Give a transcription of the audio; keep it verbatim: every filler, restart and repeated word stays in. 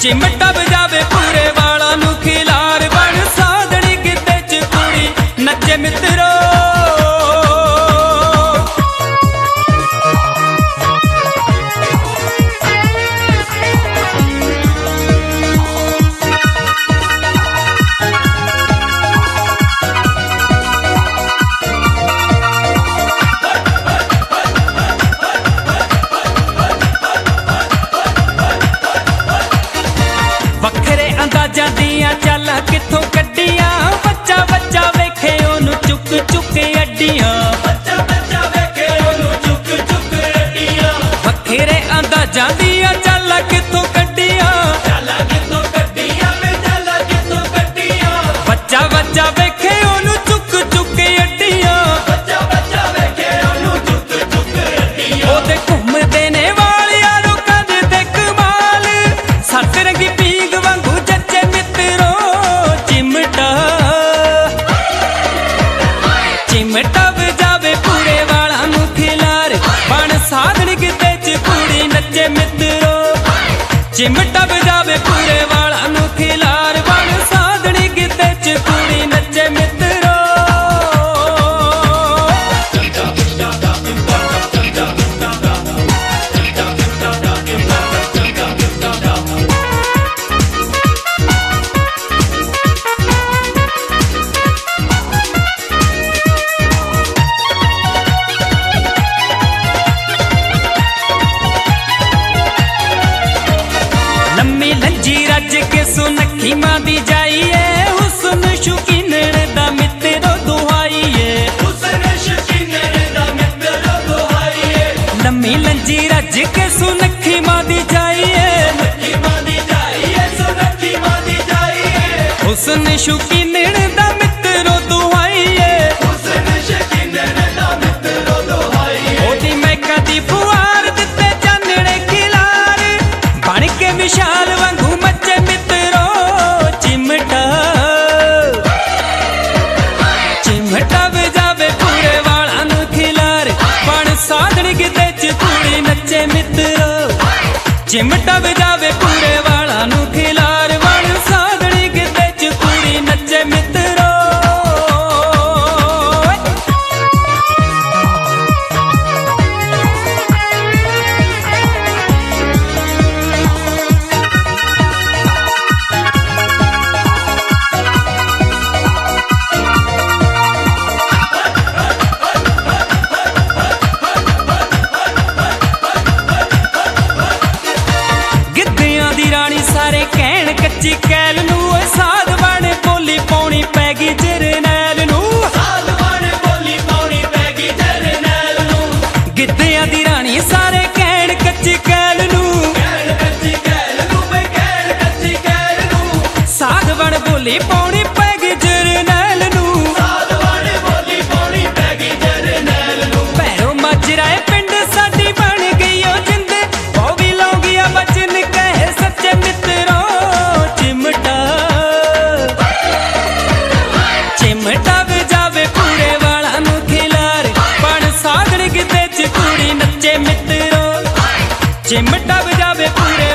चिमटा बजावे पूरे वाला नू खिलार बन साधनी गिद्दे च कुड़ी नचे मित्रो। वखरे अंदाजा दिया चल किथों कड्डियां बच्चा बच्चा वेखे ओनू चुक चुक अड्डियां बच्चा बच्चा वेखे ओनू चुक चुक अड्डियां। वखरे अंदाजा दिया चल किथों कड्डियां चल किथों कड्डियां वे चल किथों कड्डियां। बच्चा बच्चा वेखे ओनू चुक चुक अड्डियां बच्चा बच्चा वेखे ओनू चुक चुक अड्डियां। ओदे घुमदे ने वालियां नू कदे ते कमाल सत रंगी चिमटा बजावे पूरे वाला नू खिलार बन साधनी गिद्दे च कुड़ी नचे मित्रो। चिमटा बजावे पूरे वाला नू खिलार बन साधनी गिद्दे च कुड़ी नचे मित्रो। लम्मी लंजी रज के सुनखी मां दी जाइए हुस्न शौकीनण दा मित्रो दुहाइए हुस्न शौकीनण दा मित्रो दुहाइए। लम्मी लंजी रज के सुनखी मां दी जाइए सुनखी मां दी जाइए सुनखी मां दी जाइए। हुस्न शौकीनण दा मित्रो दुहाइए हुस्न शौकीनण दा मित्रो दुहाइए। ओदी मैं कदी फुआर दिते चानणे खिलार बन के विशाल वांगू मचे मित्रो। चिमटा चिमटा बजावे पूरे वाला नू खिलार बन साधनी गिद्दे च कुड़ी नचे मित्रो। चिमटा बजावे पूरे वाला नू खिलार बन साधनी गिद्दे च कुड़ी नचे मित्रो। सारे कहण कच्ची कैल नू साध बन बोली पौनी पैगी जरनैल नू साध बन बोली पौनी पैगी जरनैल नू। गिद्दियां दी रानी सारे कहण कच्ची कैल नू कहण कच्ची कैल नू वे कहण कच्ची कैल नू। साध बन बोली पौनी पैगी जरनैल नू साध बन बोली पौनी पैगी जरनैल नू। भैरो माजराए पिंड साडी बन गई ओ जिंद ओ भी लौंगिया बचन कहे सच्चे मित्रो। चिमटा चिमटा बजावे पूरे वाला नू खिलार बन साधनी गिद्दे च कुड़ी नचे मित्रो। चिमटा बजावे पूरे